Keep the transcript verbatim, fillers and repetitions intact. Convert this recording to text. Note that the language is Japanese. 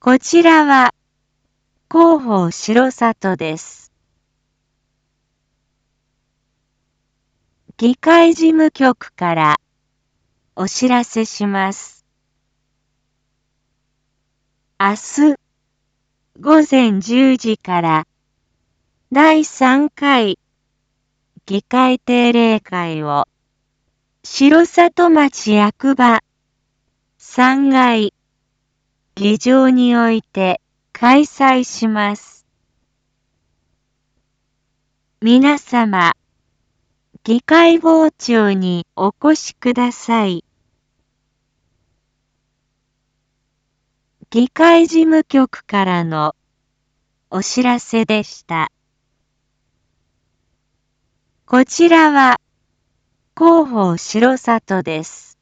こちらは広報城里です。議会事務局からお知らせします。明日午前じゅうじからだいさんかい議会定例会を城里町役場さんがい議場において開催します。皆様、議会傍聴にお越しください。議会事務局からのお知らせでした。こちらは広報城里です。